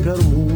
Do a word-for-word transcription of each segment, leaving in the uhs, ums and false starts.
корму.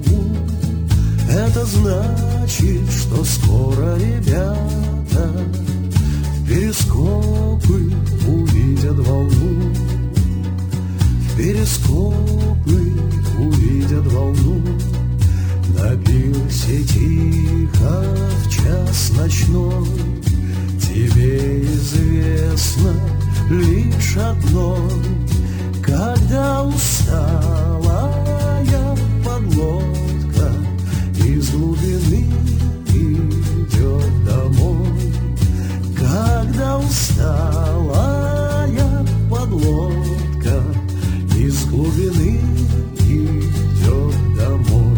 Это значит, что скоро ребята в перископы увидят волну. В перископы увидят волну. Напился тихо в час ночной. Тебе известно лишь одно: когда усталая подлодка из глубины идет домой, когда усталая подлодка из глубины идет домой.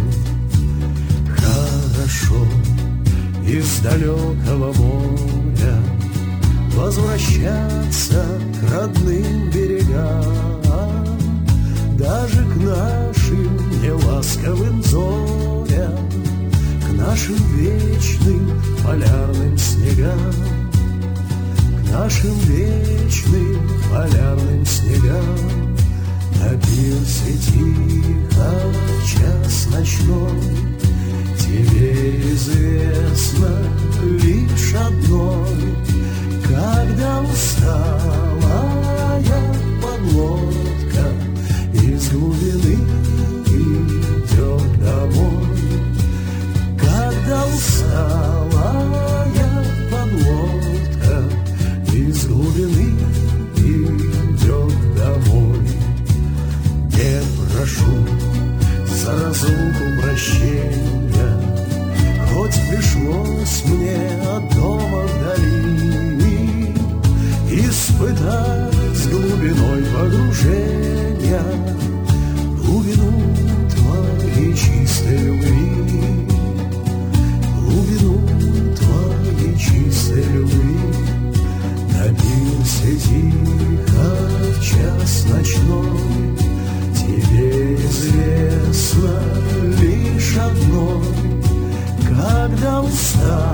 Хорошо из далекого моря возвращаться к родным берегам, даже к нашим неласковым зорям, к нашим вечным полярным снегам, к нашим вечным полярным снегам. Напился тихо в час ночной. Тебе известно лишь одно: когда усталая подлодка из глубины идет домой, когда усталая подлодка из глубины идет домой. Не прошу за разлуку прощения, хоть пришлось мне от дома вдали испытать с глубиной погружения глубину твоей чистой любви, глубину твоей чистой любви. Напился тихо в час ночной. Тебе известно лишь одно: когда устал